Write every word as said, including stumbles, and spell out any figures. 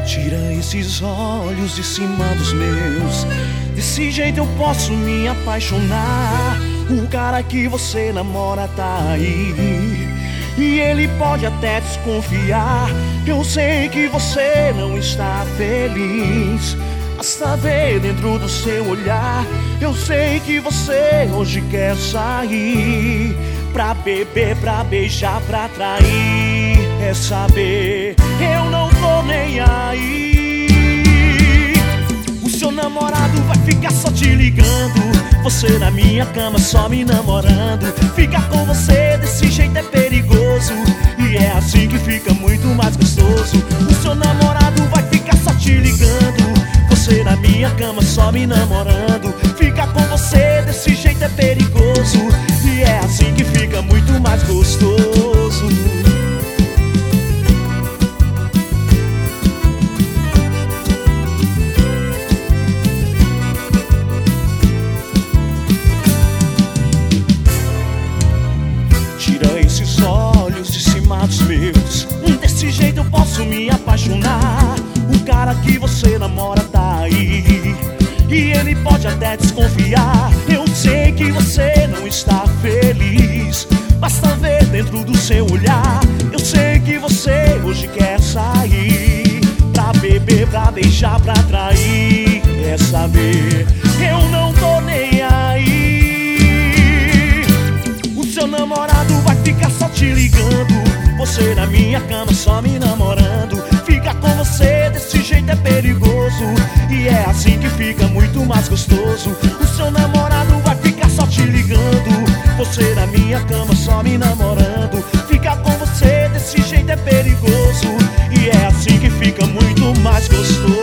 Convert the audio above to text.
Tira esses olhos de cima dos meus. Desse jeito eu posso me apaixonar. O cara que você namora tá aí, e ele pode até desconfiar. Eu sei que você não está feliz, basta ver dentro do seu olhar. Eu sei que você hoje quer sair pra beber, pra beijar, pra trair. É saber, eu não tô nem aí. O seu namorado vai ficar só te ligando, você na minha cama só me namorando. Ficar com você desse jeito é perigoso, e é assim que fica muito mais gostoso. O seu namorado vai ficar só te ligando, você na minha cama só me namorando. Ficar com você desse jeito é perigoso, e é assim que fica muito mais gostoso. Tira esses olhos de cima dos meus. Desse jeito eu posso me apaixonar. O cara que você namora tá aí, e ele pode até desconfiar. Eu sei que você não está feliz, basta ver dentro do seu olhar. Eu sei que você hoje quer sair pra beber, pra beijar, pra trair. É saber, eu não tô nem aí. O seu namorado vai ficar só te ligando, você na minha cama só me namorando. Ficar com você desse jeito é perigoso, e é assim que fica muito mais gostoso. O seu namorado vai ficar só te ligando, você na minha cama só me namorando. Ficar com você desse jeito é perigoso, e é assim que fica muito mais gostoso.